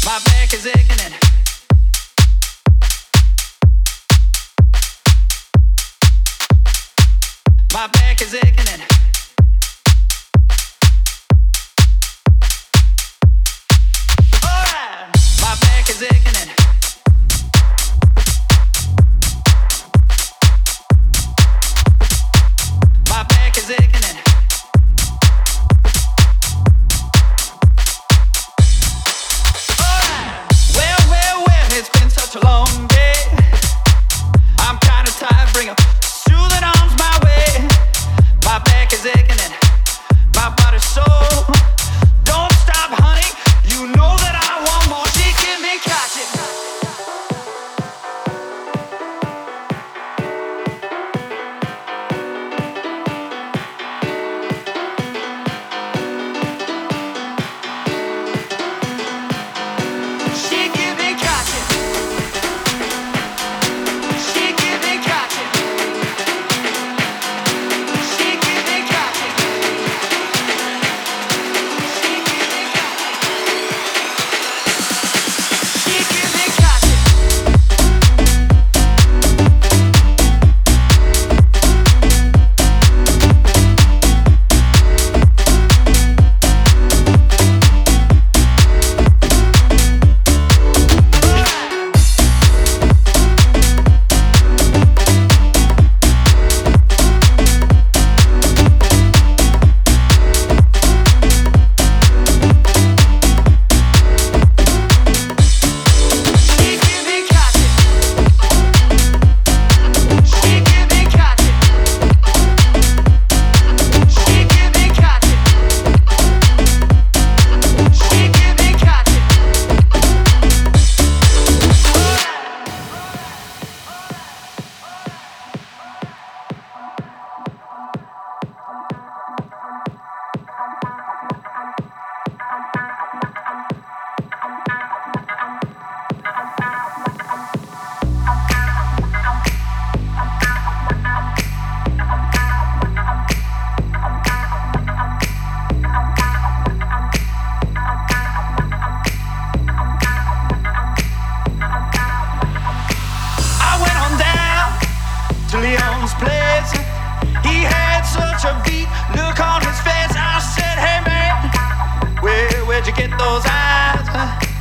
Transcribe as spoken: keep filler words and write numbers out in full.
My back is aching and my back is aching and alright, my back is aching and my back is aching and alright. Well, well, well, it's been such a long day. I'm kinda tired, bring a soothing arms my way. My back is aching and my body's sore. Don't stop, honey. You know that I want more. She give me cotton. She give me cotton. She give me cotton. She give me cotton. She give me cotton. She give me cotton. She give me cotton. She give me cotton. She give me cotton. She give me cotton. I went on down to Leon's place. He had such a beat look on his face. I said, hey man, where, where'd you get those eyes?